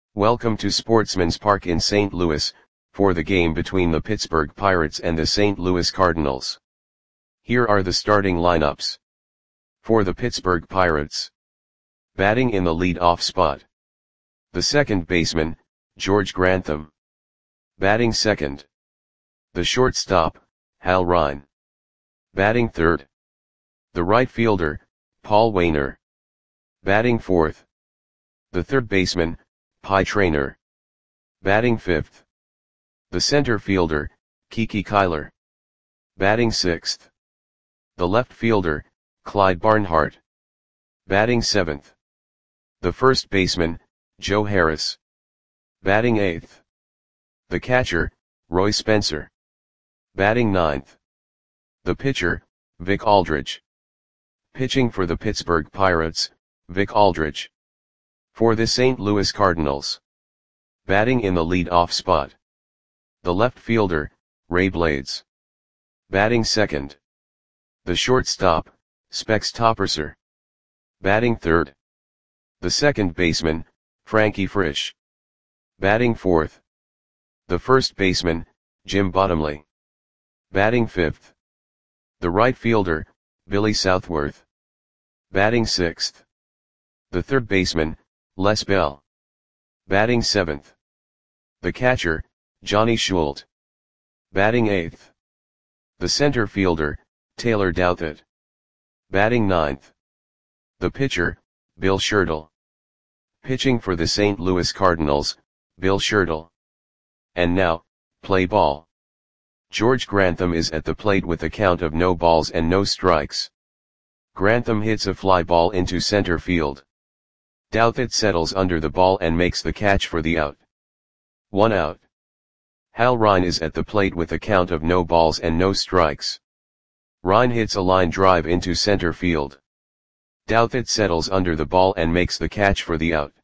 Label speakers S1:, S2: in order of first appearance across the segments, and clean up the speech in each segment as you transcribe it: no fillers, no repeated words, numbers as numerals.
S1: Welcome to Sportsman's Park in St. Louis, for the game between the Pittsburgh Pirates and the St. Louis Cardinals. Here are the starting lineups. For the Pittsburgh Pirates. Batting in the lead-off spot. The second baseman, George Grantham. Batting second. The shortstop, Hal Ryan. Batting third. The right fielder, Paul Waner. Batting fourth. The third baseman, Pie Traynor. Batting fifth. The center fielder, Kiki Kyler. Batting sixth. The left fielder, Clyde Barnhart. Batting seventh. The first baseman, Joe Harris. Batting eighth. The catcher, Roy Spencer. Batting ninth. The pitcher, Vic Aldridge. Pitching for the Pittsburgh Pirates, Vic Aldridge. For the St. Louis Cardinals. Batting in the lead-off spot. The left fielder, Ray Blades. Batting second. The shortstop, Specs Topperser. Batting third. The second baseman, Frankie Frisch. Batting fourth. The first baseman, Jim Bottomley. Batting fifth. The right fielder, Billy Southworth. Batting sixth. The third baseman, Les Bell. Batting seventh. The catcher, Johnny Schult. Batting eighth. The center fielder, Taylor Douthit. Batting ninth. The pitcher, Bill Shirtle. Pitching for the St. Louis Cardinals, Bill Shirtle. And now, play ball. George Grantham is at the plate with a count of no balls and no strikes. Grantham hits a fly ball into center field. Douthit settles under the ball and makes the catch for the out. 1 out. Hal Ryan is at the plate with a count of no balls and no strikes. Ryan hits a line drive into center field. Douthit settles under the ball and makes the catch for the out.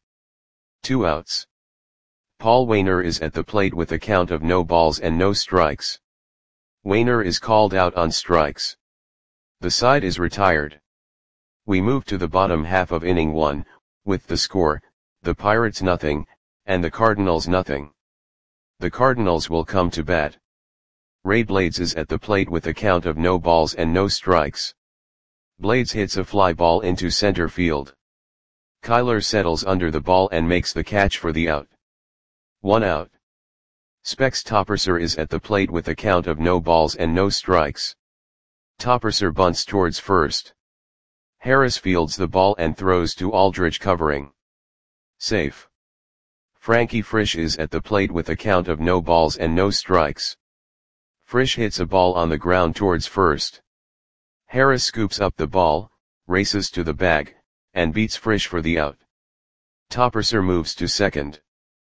S1: 2 outs. Paul Waner is at the plate with a count of no balls and no strikes. Waner is called out on strikes. The side is retired. We move to the bottom half of inning 1, with the score, the Pirates nothing, and the Cardinals nothing. The Cardinals will come to bat. Ray Blades is at the plate with a count of no balls and no strikes. Blades hits a fly ball into center field. Kyler settles under the ball and makes the catch for the out. 1 out. Specs Topperser is at the plate with a count of no balls and no strikes. Topperser bunts towards first. Harris fields the ball and throws to Aldridge covering. Safe. Frankie Frisch is at the plate with a count of no balls and no strikes. Frisch hits a ball on the ground towards first. Harris scoops up the ball, races to the bag, and beats Frisch for the out. Topperser moves to second.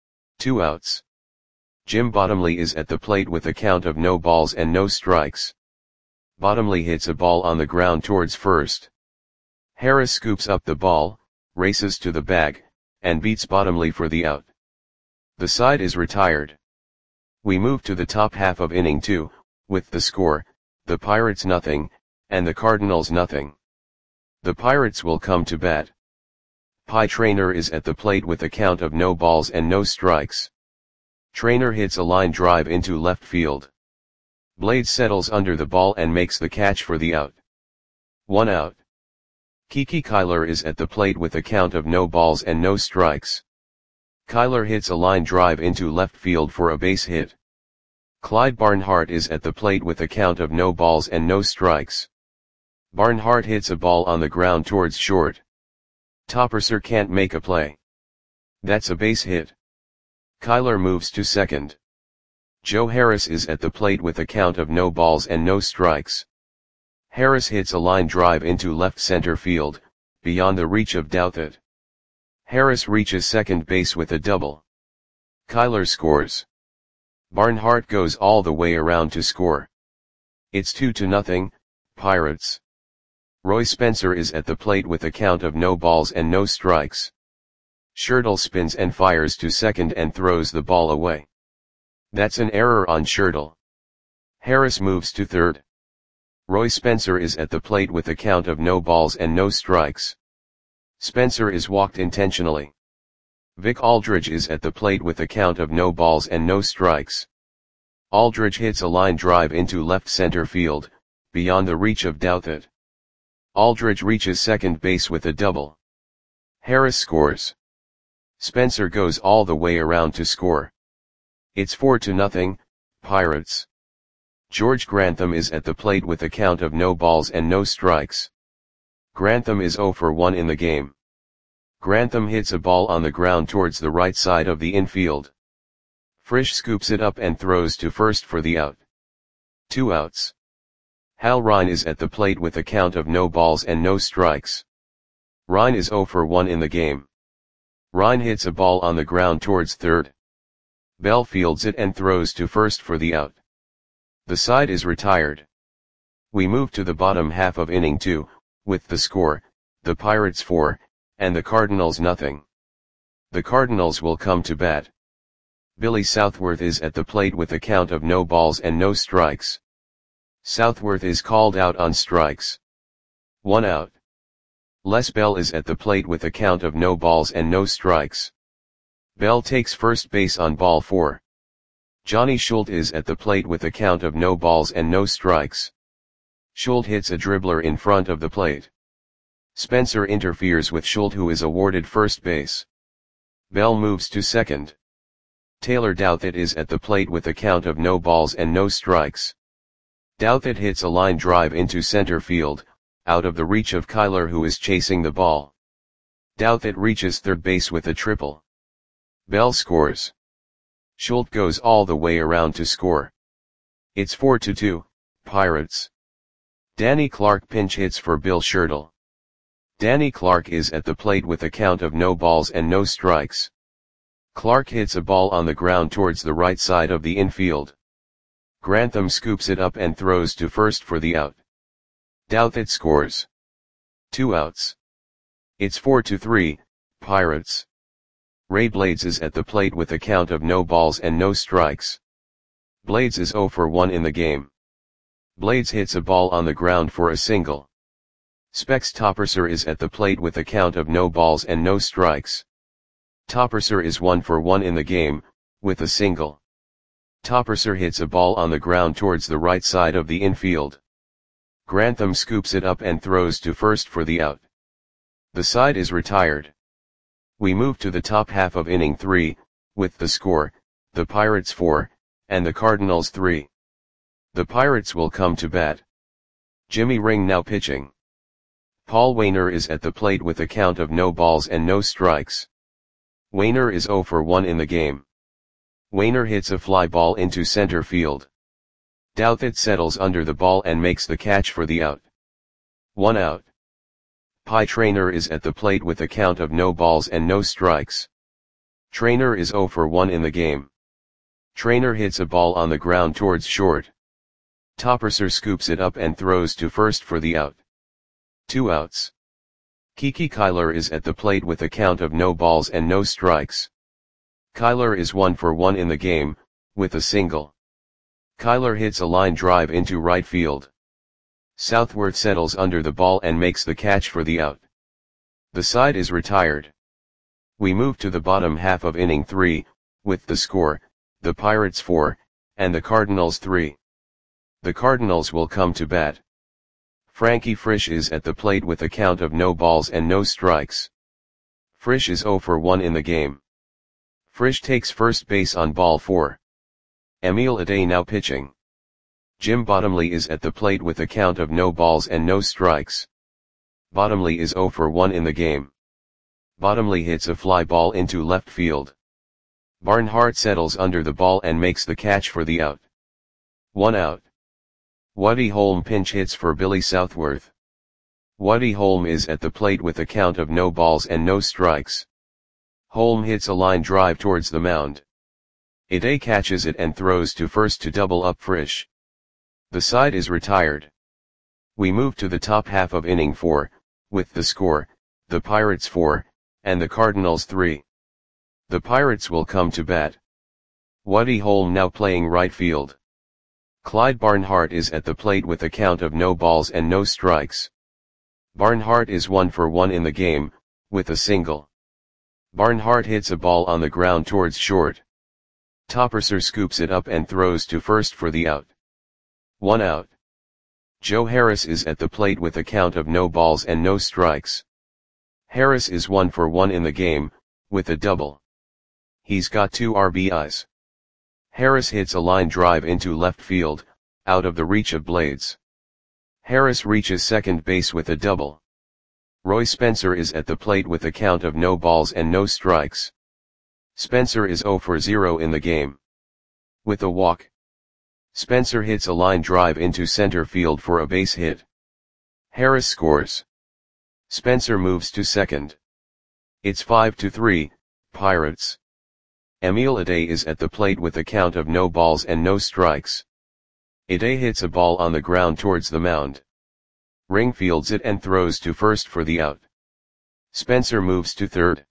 S1: 2 outs. Jim Bottomley is at the plate with a count of no balls and no strikes. Bottomley hits a ball on the ground towards first. Harris scoops up the ball, races to the bag, and beats Bottomley for the out. The side is retired. We move to the top half of inning 2, with the score, the Pirates nothing, and the Cardinals nothing. The Pirates will come to bat. Pie Traynor is at the plate with a count of no balls and no strikes. Traynor hits a line drive into left field. Blades settles under the ball and makes the catch for the out. 1 out. Kiki Kyler is at the plate with a count of no balls and no strikes. Kyler hits a line drive into left field for a base hit. Clyde Barnhart is at the plate with a count of no balls and no strikes. Barnhart hits a ball on the ground towards short. Topperser can't make a play. That's a base hit. Kyler moves to second. Joe Harris is at the plate with a count of no balls and no strikes. Harris hits a line drive into left center field, beyond the reach of Douthit. Harris reaches second base with a double. Kyler scores. Barnhart goes all the way around to score. It's 2-0, Pirates. Roy Spencer is at the plate with a count of no balls and no strikes. Shirtle spins and fires to second and throws the ball away. That's an error on Shirtle. Harris moves to third. Roy Spencer is at the plate with a count of no balls and no strikes. Spencer is walked intentionally. Vic Aldridge is at the plate with a count of no balls and no strikes. Aldridge hits a line drive into left center field, beyond the reach of Douthit. Aldridge reaches second base with a double. Harris scores. Spencer goes all the way around to score. It's 4-0, Pirates. George Grantham is at the plate with a count of no balls and no strikes. Grantham is 0 for 1 in the game. Grantham hits a ball on the ground towards the right side of the infield. Frisch scoops it up and throws to first for the out. 2 outs. Hal Rine is at the plate with a count of no balls and no strikes. Rine is 0 for 1 in the game. Rine hits a ball on the ground towards third. Bell fields it and throws to first for the out. The side is retired. We move to the bottom half of inning 2, with the score, the Pirates 4, and the Cardinals 0. The Cardinals will come to bat. Billy Southworth is at the plate with a count of no balls and no strikes. Southworth is called out on strikes. 1 out. Les Bell is at the plate with a count of no balls and no strikes. Bell takes first base on ball 4. Johnny Schult is at the plate with a count of no balls and no strikes. Schult hits a dribbler in front of the plate. Spencer interferes with Schult, who is awarded first base. Bell moves to second. Taylor Douthit is at the plate with a count of no balls and no strikes. Douthit hits a line drive into center field, out of the reach of Kyler, who is chasing the ball. Douthit reaches third base with a triple. Bell scores. Schult goes all the way around to score. It's 4-2, Pirates. Danny Clark pinch hits for Bill Schertle. Danny Clark is at the plate with a count of no balls and no strikes. Clark hits a ball on the ground towards the right side of the infield. Grantham scoops it up and throws to first for the out. Douthit scores. 2 outs. It's 4-3, Pirates. Ray Blades is at the plate with a count of no balls and no strikes. Blades is 0 for 1 in the game. Blades hits a ball on the ground for a single. Specs Topperser is at the plate with a count of no balls and no strikes. Topperser is 1 for 1 in the game, with a single. Topperser hits a ball on the ground towards the right side of the infield. Grantham scoops it up and throws to first for the out. The side is retired. We move to the top half of inning 3, with the score, the Pirates 4, and the Cardinals 3. The Pirates will come to bat. Jimmy Ring now pitching. Paul Wainer is at the plate with a count of no balls and no strikes. Wainer is 0 for 1 in the game. Wainer hits a fly ball into center field. Douthit settles under the ball and makes the catch for the out. 1 out. Pie Traynor is at the plate with a count of no balls and no strikes. Traynor is 0 for 1 in the game. Traynor hits a ball on the ground towards short. Topperser scoops it up and throws to first for the out. 2 outs. Kiki Kyler is at the plate with a count of no balls and no strikes. Kyler is 1 for 1 in the game, with a single. Kyler hits a line drive into right field. Southworth settles under the ball and makes the catch for the out. The side is retired. We move to the bottom half of inning 3, with the score, the Pirates 4, and the Cardinals 3. The Cardinals will come to bat. Frankie Frisch is at the plate with a count of no balls and no strikes. Frisch is 0 for 1 in the game. Frisch takes first base on ball 4. Emil Aday now pitching. Jim Bottomley is at the plate with a count of no balls and no strikes. Bottomley is 0 for 1 in the game. Bottomley hits a fly ball into left field. Barnhart settles under the ball and makes the catch for the out. 1 out. Woody Holm pinch hits for Billy Southworth. Woody Holm is at the plate with a count of no balls and no strikes. Holm hits a line drive towards the mound. Aday catches it and throws to first to double up Frisch. The side is retired. We move to the top half of inning 4, with the score, the Pirates 4, and the Cardinals 3. The Pirates will come to bat. Woody Holm now playing right field. Clyde Barnhart is at the plate with a count of no balls and no strikes. Barnhart is 1 for 1 in the game, with a single. Barnhart hits a ball on the ground towards short. Topperser scoops it up and throws to first for the out. 1 out. Joe Harris is at the plate with a count of no balls and no strikes. Harris is 1 for 1 in the game, with a double. He's got 2 RBIs. Harris hits a line drive into left field, out of the reach of Blades. Harris reaches second base with a double. Roy Spencer is at the plate with a count of no balls and no strikes. Spencer is 0 for 0 in the game. With a walk. Spencer hits a line drive into center field for a base hit. Harris scores. Spencer moves to second. It's 5-3, Pirates. Emil Ade is at the plate with a count of no balls and no strikes. Ade hits a ball on the ground towards the mound. Ring fields it and throws to first for the out. Spencer moves to third.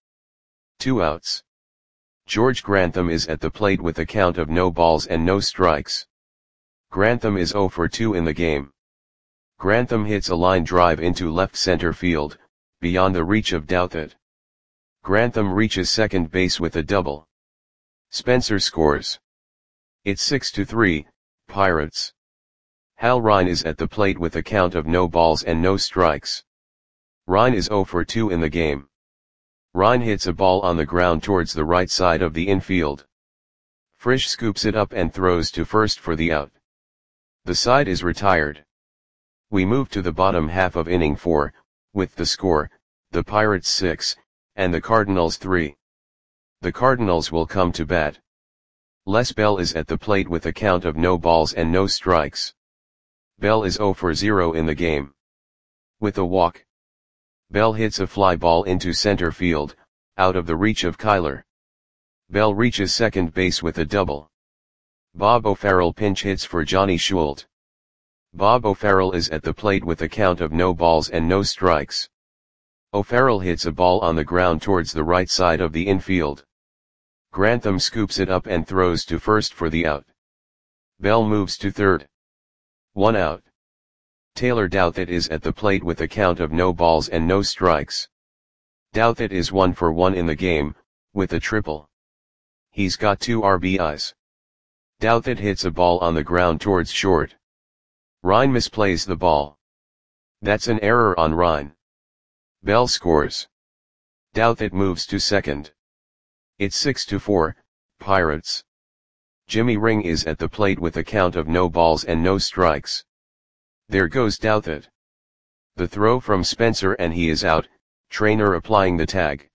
S1: 2 outs. George Grantham is at the plate with a count of no balls and no strikes. Grantham is 0 for 2 in the game. Grantham hits a line drive into left center field, beyond the reach of Douthit. Grantham reaches second base with a double. Spencer scores. It's 6-3, Pirates. Hal Ryan is at the plate with a count of no balls and no strikes. Ryan is 0 for 2 in the game. Ryan hits a ball on the ground towards the right side of the infield. Frisch scoops it up and throws to first for the out. The side is retired. We move to the bottom half of inning 4, with the score, the Pirates 6, and the Cardinals 3. The Cardinals will come to bat. Les Bell is at the plate with a count of no balls and no strikes. Bell is 0 for 0 in the game. With a walk. Bell hits a fly ball into center field, out of the reach of Kyler. Bell reaches second base with a double. Bob O'Farrell pinch hits for Johnny Schult. Bob O'Farrell is at the plate with a count of no balls and no strikes. O'Farrell hits a ball on the ground towards the right side of the infield. Grantham scoops it up and throws to first for the out. Bell moves to third. 1 out. Taylor Douthit is at the plate with a count of no balls and no strikes. Douthit is 1 for 1 in the game, with a triple. He's got 2 RBIs. Douthit hits a ball on the ground towards short. Ryan misplays the ball. That's an error on Ryan. Bell scores. Douthit moves to second. It's 6-4, Pirates. Jimmy Ring is at the plate with a count of no balls and no strikes. There goes Douthit. The throw from Spencer and he is out, Trainer applying the tag.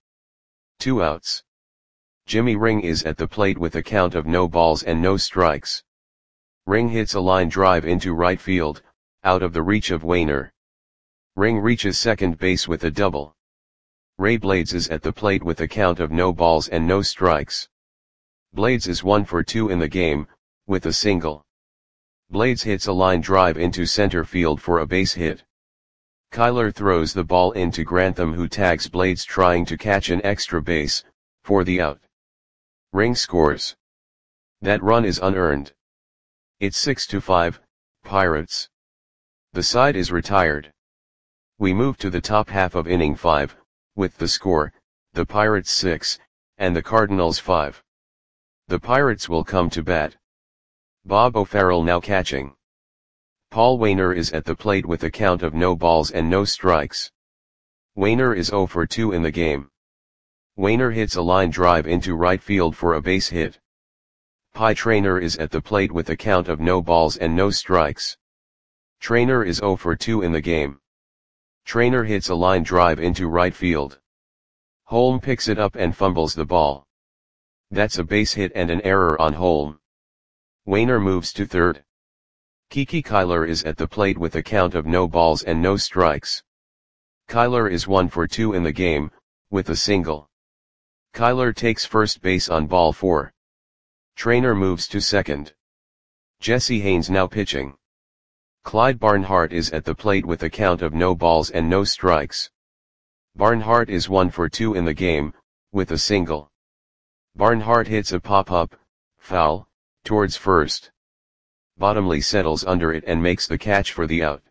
S1: 2 outs. Jimmy Ring is at the plate with a count of no balls and no strikes. Ring hits a line drive into right field, out of the reach of Wainer. Ring reaches second base with a double. Ray Blades is at the plate with a count of no balls and no strikes. Blades is 1 for 2 in the game, with a single. Blades hits a line drive into center field for a base hit. Kyler throws the ball into Grantham who tags Blades trying to catch an extra base, for the out. Ring scores. That run is unearned. It's 6-5, Pirates. The side is retired. We move to the top half of inning 5, with the score, the Pirates 6, and the Cardinals 5. The Pirates will come to bat. Bob O'Farrell now catching. Paul Wainer is at the plate with a count of no balls and no strikes. Wainer is 0 for 2 in the game. Wainer hits a line drive into right field for a base hit. Pie Trainer is at the plate with a count of no balls and no strikes. Trainer is 0 for 2 in the game. Trainer hits a line drive into right field. Holm picks it up and fumbles the ball. That's a base hit and an error on Holm. Wainer moves to third. Kiki Kyler is at the plate with a count of no balls and no strikes. Kyler is 1 for 2 in the game, with a single. Kyler takes first base on ball 4. Trainer moves to second. Jesse Haynes now pitching. Clyde Barnhart is at the plate with a count of no balls and no strikes. Barnhart is 1 for 2 in the game, with a single. Barnhart hits a pop-up, foul, towards first. Bottomley settles under it and makes the catch for the out.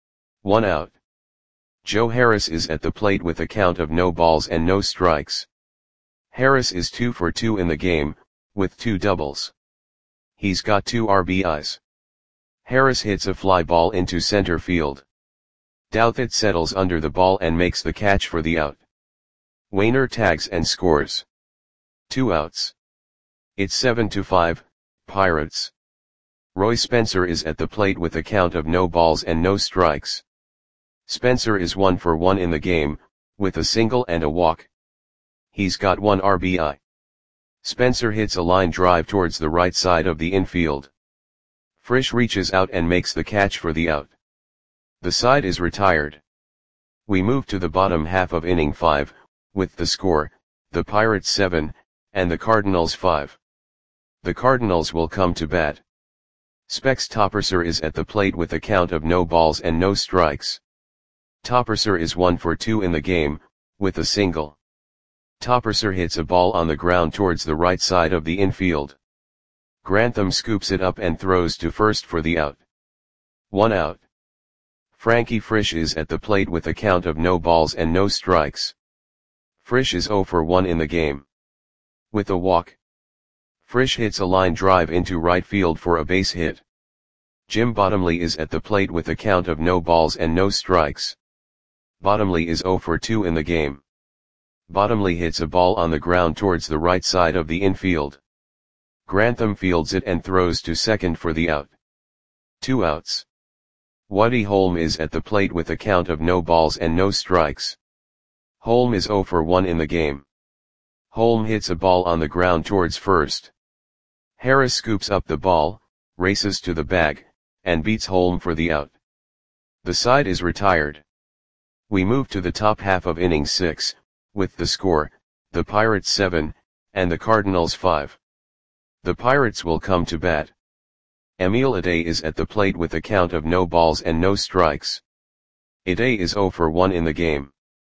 S1: 1 out. Joe Harris is at the plate with a count of no balls and no strikes. Harris is 2 for 2 in the game, with 2 doubles. He's got 2 RBIs. Harris hits a fly ball into center field. Douthit settles under the ball and makes the catch for the out. Wainer tags and scores. 2 outs. It's 7-5, Pirates. Roy Spencer is at the plate with a count of no balls and no strikes. Spencer is 1 for 1 in the game, with a single and a walk. He's got 1 RBI. Spencer hits a line drive towards the right side of the infield. Frisch reaches out and makes the catch for the out. The side is retired. We move to the bottom half of inning 5, with the score, the Pirates 7, and the Cardinals 5. The Cardinals will come to bat. Specs Topperser is at the plate with a count of no balls and no strikes. Topperser is 1 for 2 in the game, with a single. Topperser hits a ball on the ground towards the right side of the infield. Grantham scoops it up and throws to first for the out. 1 out. Frankie Frisch is at the plate with a count of no balls and no strikes. Frisch is 0 for 1 in the game. With a walk. Frisch hits a line drive into right field for a base hit. Jim Bottomley is at the plate with a count of no balls and no strikes. Bottomley is 0 for 2 in the game. Bottomley hits a ball on the ground towards the right side of the infield. Grantham fields it and throws to second for the out. 2 outs. Woody Holm is at the plate with a count of no balls and no strikes. Holm is 0 for 1 in the game. Holm hits a ball on the ground towards first. Harris scoops up the ball, races to the bag, and beats Holm for the out. The side is retired. We move to the top half of inning 6, with the score, the Pirates 7, and the Cardinals 5. The Pirates will come to bat. Emil Ade is at the plate with a count of no balls and no strikes. Ade is 0 for 1 in the game.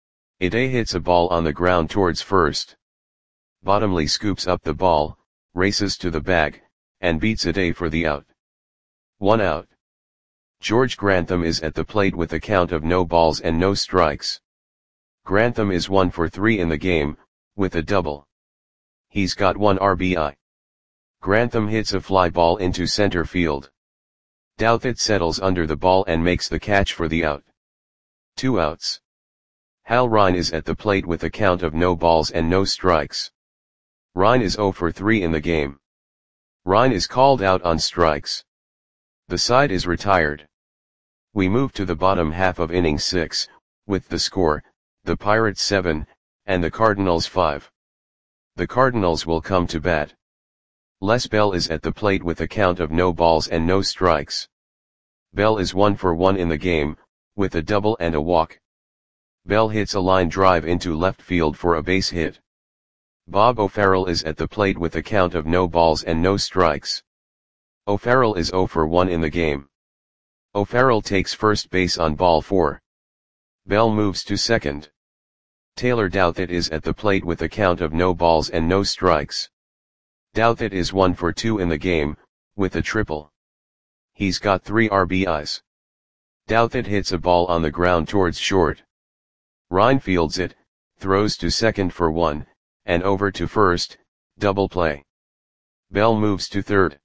S1: Ade hits a ball on the ground towards first. Bottomley scoops up the ball, races to the bag, and beats Ade for the out. 1 out. George Grantham is at the plate with a count of no balls and no strikes. Grantham is 1 for 3 in the game, with a double. He's got 1 RBI. Grantham hits a fly ball into center field. Douthit settles under the ball and makes the catch for the out. 2 outs. Hal Rine is at the plate with a count of no balls and no strikes. Rine is 0 for 3 in the game. Rine is called out on strikes. The side is retired. We move to the bottom half of inning 6, with the score, the Pirates 7, and the Cardinals 5. The Cardinals will come to bat. Les Bell is at the plate with a count of no balls and no strikes. Bell is 1 for 1 in the game, with a double and a walk. Bell hits a line drive into left field for a base hit. Bob O'Farrell is at the plate with a count of no balls and no strikes. O'Farrell is 0 for 1 in the game. O'Farrell takes first base on ball 4. Bell moves to second. Taylor Douthit is at the plate with a count of no balls and no strikes. Douthit is 1 for 2 in the game, with a triple. He's got 3 RBIs. Douthit hits a ball on the ground towards short. Rine fields it, throws to second for 1, and over to first, double play. Bell moves to third.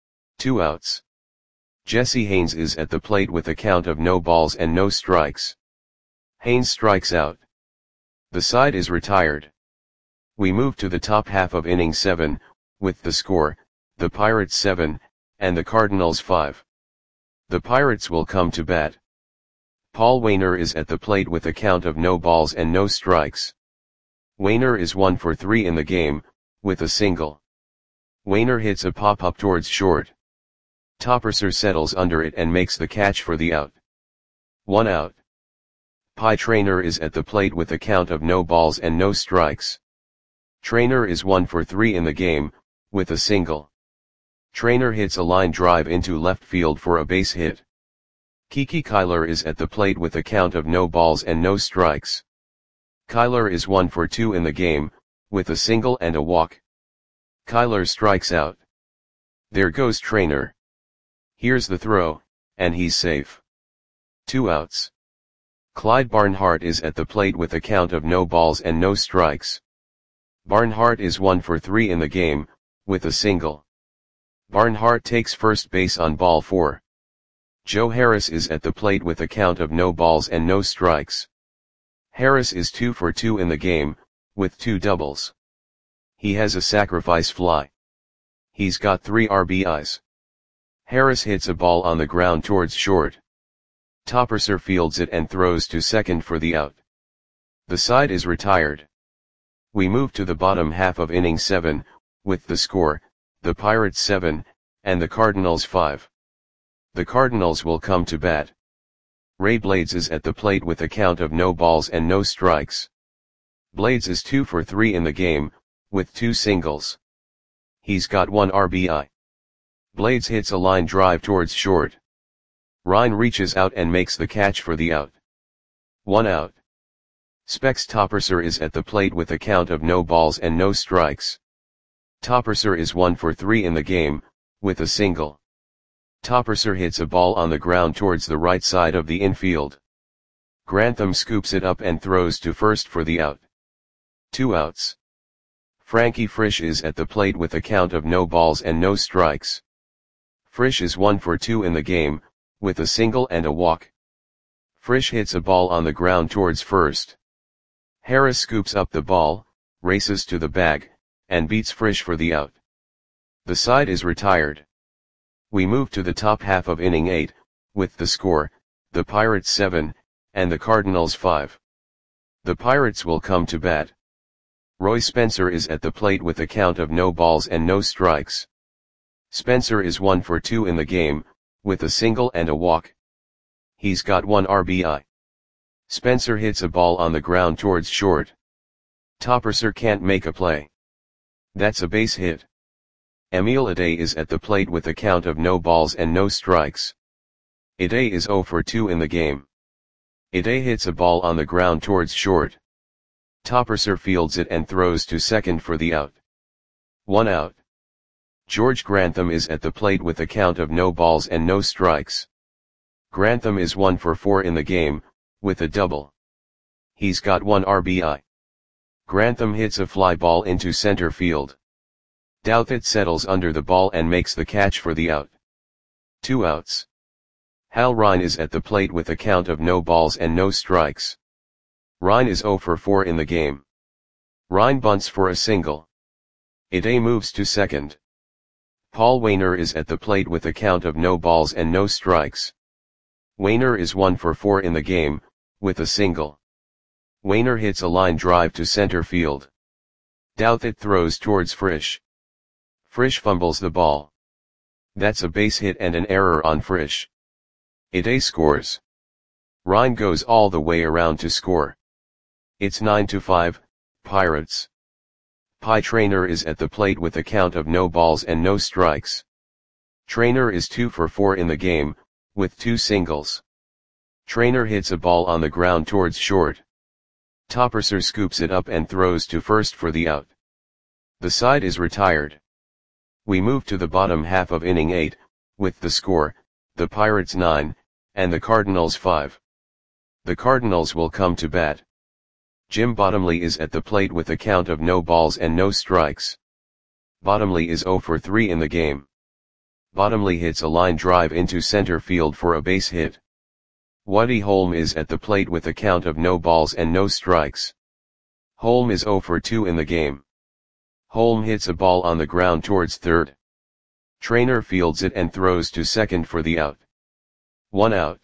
S1: 2 outs. Jesse Haynes is at the plate with a count of no balls and no strikes. Haynes strikes out. The side is retired. We move to the top half of inning 7, with the score, the Pirates 7, and the Cardinals 5. The Pirates will come to bat. Paul Wainer is at the plate with a count of no balls and no strikes. Wainer is 1 for 3 in the game, with a single. Wainer hits a pop-up towards short. Topperser settles under it and makes the catch for the out. 1 out. Pie Traynor is at the plate with a count of no balls and no strikes. Traynor is 1 for 3 in the game, with a single. Traynor hits a line drive into left field for a base hit. Kiki Kyler is at the plate with a count of no balls and no strikes. Kyler is 1 for 2 in the game, with a single and a walk. Kyler strikes out. There goes Traynor. Here's the throw, and he's safe. 2 outs. Clyde Barnhart is at the plate with a count of no balls and no strikes. Barnhart is 1 for 3 in the game, with a single. Barnhart takes first base on ball 4. Joe Harris is at the plate with a count of no balls and no strikes. Harris is 2 for 2 in the game, with 2 doubles. He has a sacrifice fly. He's got 3 RBIs. Harris hits a ball on the ground towards short. Topperser fields it and throws to second for the out. The side is retired. We move to the bottom half of inning 7, with the score, the Pirates 7, and the Cardinals 5. The Cardinals will come to bat. Ray Blades is at the plate with a count of no balls and no strikes. Blades is 2 for 3 in the game, with 2 singles. He's got 1 RBI. Blades hits a line drive towards short. Ryan reaches out and makes the catch for the out. 1 out. Specs Topperser is at the plate with a count of no balls and no strikes. Topperser is 1 for 3 in the game, with a single. Topperser hits a ball on the ground towards the right side of the infield. Grantham scoops it up and throws to first for the out. 2 outs. Frankie Frisch is at the plate with a count of no balls and no strikes. Frisch is 1 for 2 in the game, with a single and a walk. Frisch hits a ball on the ground towards first. Harris scoops up the ball, races to the bag, and beats Frisch for the out. The side is retired. We move to the top half of inning 8, with the score, the Pirates 7, and the Cardinals 5. The Pirates will come to bat. Roy Spencer is at the plate with a count of no balls and no strikes. Spencer is 1 for 2 in the game, with a single and a walk. He's got 1 RBI. Spencer hits a ball on the ground towards short. Topperser can't make a play. That's a base hit. Emil Ade is at the plate with a count of no balls and no strikes. Ade is 0 for 2 in the game. Ade hits a ball on the ground towards short. Topperser fields it and throws to second for the out. 1 out. George Grantham is at the plate with a count of no balls and no strikes. Grantham is 1 for 4 in the game, with a double. He's got 1 RBI. Grantham hits a fly ball into center field. Douthit settles under the ball and makes the catch for the out. 2 outs. Hal Ryan is at the plate with a count of no balls and no strikes. Ryan is 0 for 4 in the game. Ryan bunts for a single. Ade moves to second. Paul Wainer is at the plate with a count of no balls and no strikes. Wainer is 1 for 4 in the game, with a single. Wainer hits a line drive to center field. Douthit throws towards Frisch. Frisch fumbles the ball. That's a base hit and an error on Frisch. Ade scores. Ryan goes all the way around to score. It's 9-5, Pirates. Pie Traynor is at the plate with a count of no balls and no strikes. Traynor is 2 for 4 in the game, with 2 singles. Traynor hits a ball on the ground towards short. Topperser scoops it up and throws to first for the out. The side is retired. We move to the bottom half of inning 8, with the score, the Pirates 9, and the Cardinals 5. The Cardinals will come to bat. Jim Bottomley is at the plate with a count of no balls and no strikes. Bottomley is 0 for 3 in the game. Bottomley hits a line drive into center field for a base hit. Woody Holm is at the plate with a count of no balls and no strikes. Holm is 0 for 2 in the game. Holm hits a ball on the ground towards third. Traynor fields it and throws to second for the out. 1 out.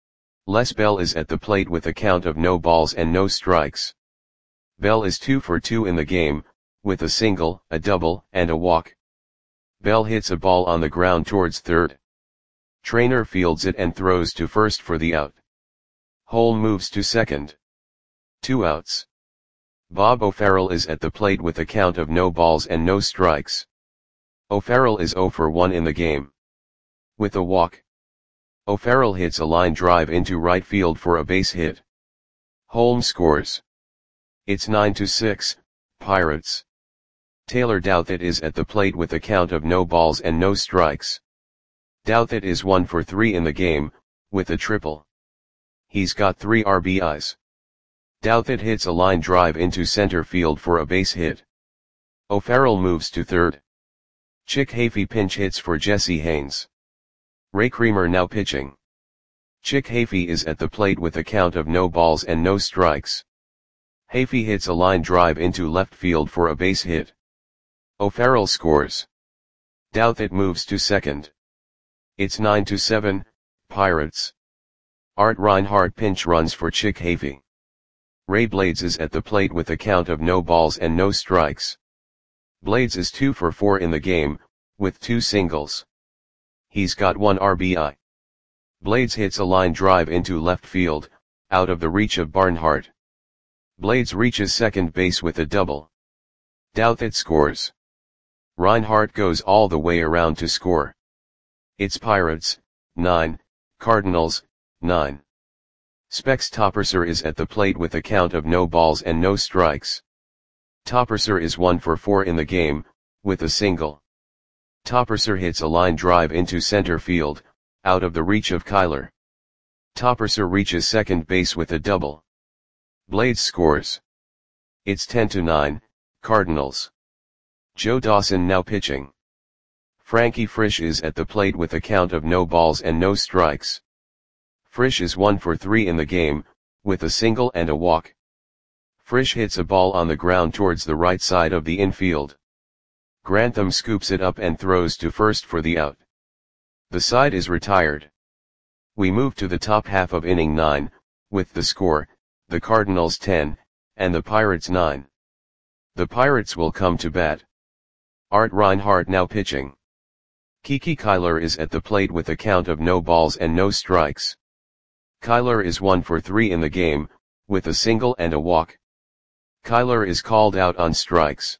S1: Les Bell is at the plate with a count of no balls and no strikes. Bell is 2 for 2 in the game, with a single, a double, and a walk. Bell hits a ball on the ground towards third. Traynor fields it and throws to first for the out. Holm moves to second. 2 outs. Bob O'Farrell is at the plate with a count of no balls and no strikes. O'Farrell is 0 for 1 in the game. With a walk. O'Farrell hits a line drive into right field for a base hit. Holm scores. It's 9-6, Pirates. Taylor Douthit is at the plate with a count of no balls and no strikes. Douthit is 1 for 3 in the game, with a triple. He's got 3 RBIs. Douthit hits a line drive into center field for a base hit. O'Farrell moves to third. Chick Hafey pinch hits for Jesse Haynes. Ray Creamer now pitching. Chick Hafey is at the plate with a count of no balls and no strikes. Hafey hits a line drive into left field for a base hit. O'Farrell scores. Douthit moves to second. It's 9-7, Pirates. Art Reinhardt pinch runs for Chick Hafey. Ray Blades is at the plate with a count of no balls and no strikes. Blades is 2 for 4 in the game, with 2 singles. He's got 1 RBI. Blades hits a line drive into left field, out of the reach of Barnhart. Blades reaches second base with a double. Douthit scores. Reinhardt goes all the way around to score. It's Pirates, 9, Cardinals, 9. Specs Topperser is at the plate with a count of no balls and no strikes. Topperser is 1 for 4 in the game, with a single. Topperser hits a line drive into center field, out of the reach of Kyler. Topperser reaches second base with a double. Blades scores. It's 10-9, Cardinals. Joe Dawson now pitching. Frankie Frisch is at the plate with a count of no balls and no strikes. Frisch is 1 for 3 in the game, with a single and a walk. Frisch hits a ball on the ground towards the right side of the infield. Grantham scoops it up and throws to first for the out. The side is retired. We move to the top half of inning 9, with the score, the Cardinals 10, and the Pirates 9. The Pirates will come to bat. Art Reinhardt now pitching. Kiki Kyler is at the plate with a count of no balls and no strikes. Kyler is 1 for 3 in the game, with a single and a walk. Kyler is called out on strikes.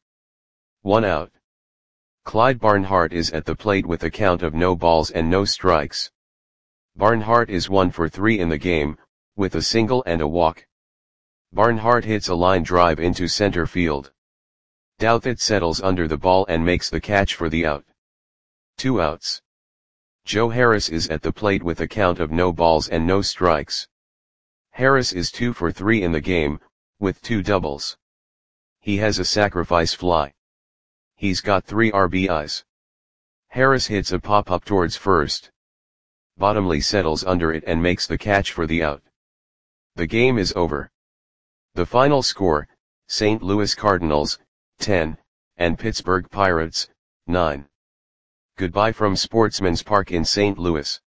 S1: 1 out. Clyde Barnhart is at the plate with a count of no balls and no strikes. Barnhart is 1 for 3 in the game, with a single and a walk. Barnhart hits a line drive into center field. Douthit settles under the ball and makes the catch for the out. 2 outs. Joe Harris is at the plate with a count of no balls and no strikes. Harris is 2 for 3 in the game, with 2 doubles. He has a sacrifice fly. He's got 3 RBIs. Harris hits a pop-up towards first. Bottomley settles under it and makes the catch for the out. The game is over. The final score, St. Louis Cardinals, 10, and Pittsburgh Pirates, 9. Goodbye from Sportsman's Park in St. Louis.